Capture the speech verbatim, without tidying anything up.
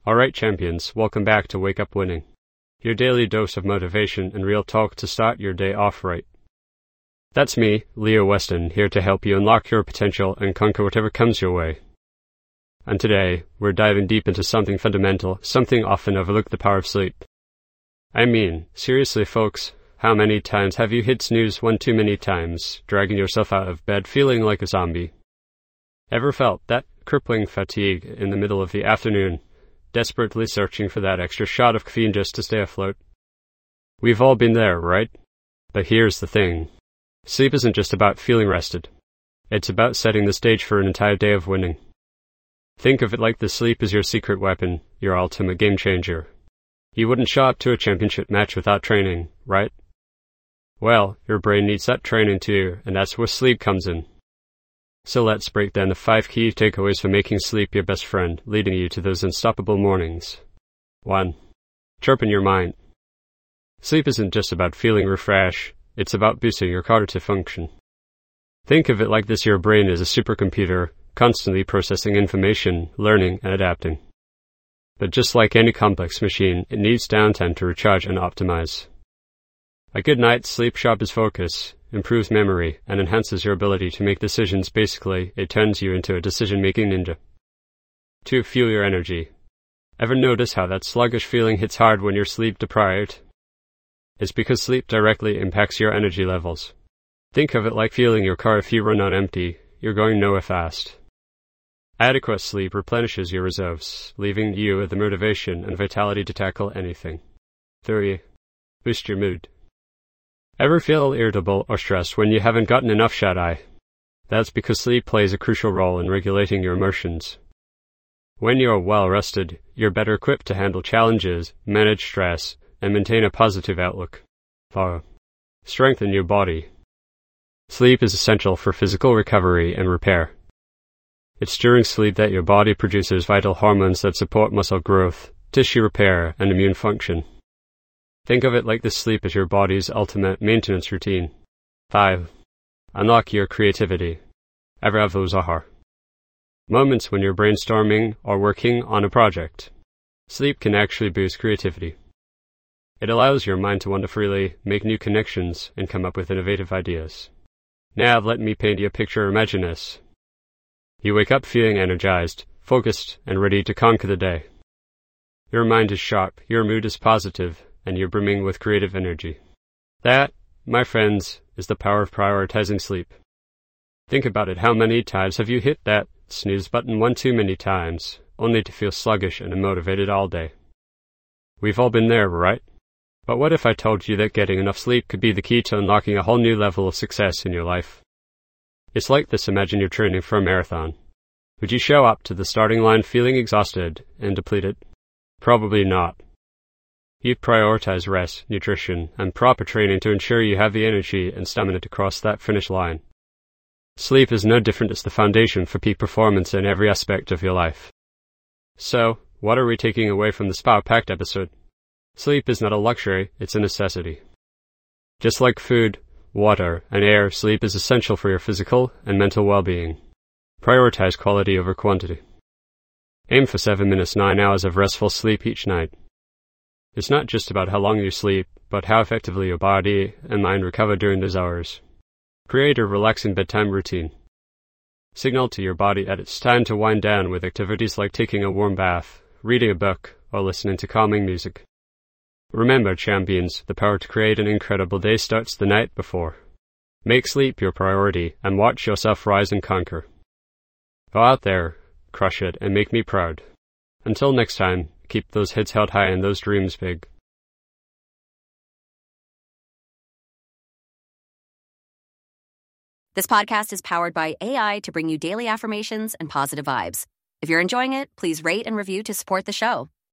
Alright champions, welcome back to Wake Up Winning, your daily dose of motivation and real talk to start your day off right. That's me, Leo Weston, here to help you unlock your potential and conquer whatever comes your way. And today, we're diving deep into something fundamental, something often overlooked: the power of sleep. I mean, seriously folks, how many times have you hit snooze one too many times, dragging yourself out of bed feeling like a zombie? Ever felt that crippling fatigue in the middle of the afternoon, desperately searching for that extra shot of caffeine just to stay afloat? We've all been there, right? But here's the thing. Sleep isn't just about feeling rested. It's about setting the stage for an entire day of winning. Think of it like this: sleep is your secret weapon, your ultimate game changer. You wouldn't show up to a championship match without training, right? Well, your brain needs that training too, and that's where sleep comes in. So let's break down the five key takeaways for making sleep your best friend, leading you to those unstoppable mornings. one. Sharpen your mind. Sleep isn't just about feeling refreshed, it's about boosting your cognitive function. Think of it like this: your brain is a supercomputer, constantly processing information, learning, and adapting. But just like any complex machine, it needs downtime to recharge and optimize. A good night's sleep sharpens focus, improves memory, and enhances your ability to make decisions. Basically, it turns you into a decision-making ninja. two. Fuel your energy. Ever notice how that sluggish feeling hits hard when you're sleep-deprived? It's because sleep directly impacts your energy levels. Think of it like fueling your car. If you run on empty, you're going nowhere fast. Adequate sleep replenishes your reserves, leaving you with the motivation and vitality to tackle anything. three. Boost your mood. Ever feel irritable or stressed when you haven't gotten enough shut-eye? That's because sleep plays a crucial role in regulating your emotions. When you're well rested, you're better equipped to handle challenges, manage stress, and maintain a positive outlook. four. Strengthen your body. Sleep is essential for physical recovery and repair. It's during sleep that your body produces vital hormones that support muscle growth, tissue repair, and immune function. Think of it like this: sleep is your body's ultimate maintenance routine. five. Unlock your creativity. Ever have those aha moments when you're brainstorming or working on a project? Sleep can actually boost creativity. It allows your mind to wander freely, make new connections, and come up with innovative ideas. Now let me paint you a picture. Imagine this. You wake up feeling energized, focused, and ready to conquer the day. Your mind is sharp, your mood is positive, and you're brimming with creative energy. That, my friends, is the power of prioritizing sleep. Think about it: how many times have you hit that snooze button one too many times, only to feel sluggish and unmotivated all day? We've all been there, right? But what if I told you that getting enough sleep could be the key to unlocking a whole new level of success in your life? It's like this: imagine you're training for a marathon. Would you show up to the starting line feeling exhausted and depleted? Probably not. You'd prioritize rest, nutrition, and proper training to ensure you have the energy and stamina to cross that finish line. Sleep is no different. It's the foundation for peak performance in every aspect of your life. So, what are we taking away from this power-packed episode? Sleep is not a luxury, it's a necessity. Just like food, water, and air, sleep is essential for your physical and mental well-being. Prioritize quality over quantity. Aim for seven minutes, nine hours of restful sleep each night. It's not just about how long you sleep, but how effectively your body and mind recover during those hours. Create a relaxing bedtime routine. Signal to your body that it's time to wind down with activities like taking a warm bath, reading a book, or listening to calming music. Remember, champions, the power to create an incredible day starts the night before. Make sleep your priority and watch yourself rise and conquer. Go out there, crush it, and make me proud. Until next time, keep those heads held high and those dreams big. This podcast is powered by A I to bring you daily affirmations and positive vibes. If you're enjoying it, please rate and review to support the show.